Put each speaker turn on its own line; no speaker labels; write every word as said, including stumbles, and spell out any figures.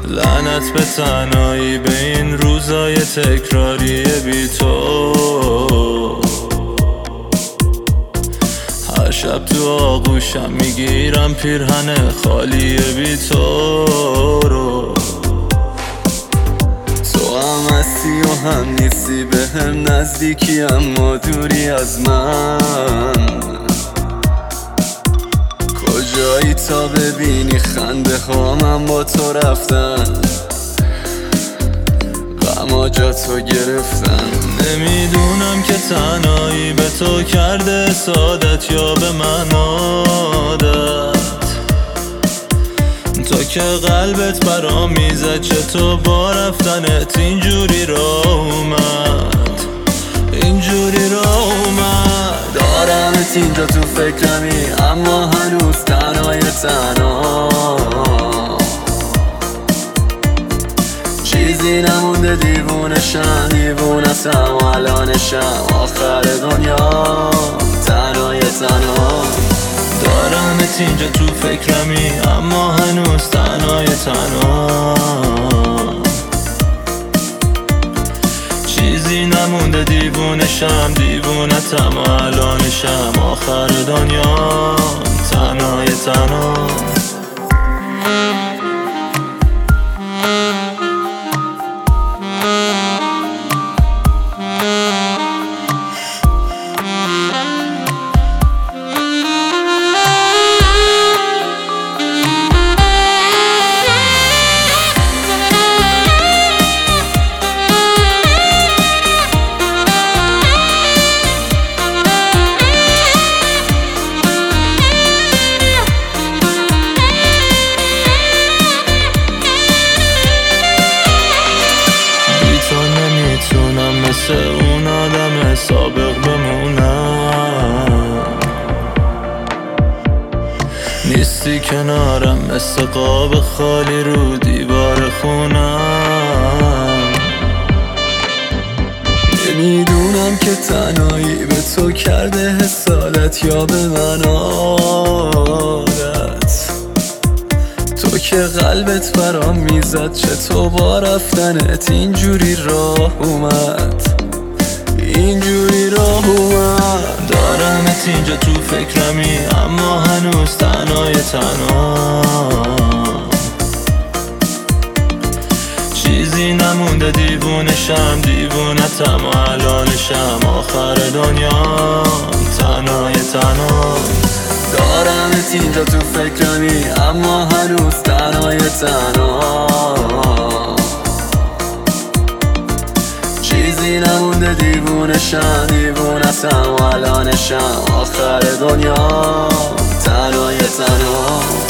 لعنت به تنهایی، به این روزای تکراری بی تو. هر شب تو آغوشم میگیرم پیرهن خالی بی تو رو. تو هم هستی و هم نیستی، به هم نزدیکی اما دوری از من. کجایی تا ببینی خنده ها من با تو رفتن، غم جا تو گرفتن. نمیدونم که تنهایی به تو کرده سعادت یا به من عادت. تو که قلبت برام میزد چطور با رفتنت اینجوری را اومد، اینجوری را اومد. دارمت اینجا تو فکرمی اما هنوز تنهای تنها. چیزی نمونده دیوونشم، دیوونتم الانشم، آخر دنیا تنهای تنها. دارمت اینجا تو فکرمی اما هنوز تنهای تنها. چیزی نمونده دیوونشم، دیوونتم الانشم، آخر دنیا تنهای تنها. مثل اون آدم سابق بمونم، نیستی کنارم مثل قاب خالی رو دیوار خونم. نمیدونم که تنهایی به تو کرده حسادت یا به من عادت. تو که قلبت برام میزد چطور با رفتنت اینجوری راه اومد، اینجوری راه اومد. دارمت اینجا تو فکرمی اما هنوز تنهای تنها. چیزی نمونده دیوونشم، دیوونتم الانشم، آخر دنیا تنهای تنها. دارمت اینجا تو فکرمی اما هنوز تنهای تنها. چیزی نمونده دیوونشم، دیوونتم الانشم، آخر دنیا تنهای تنها.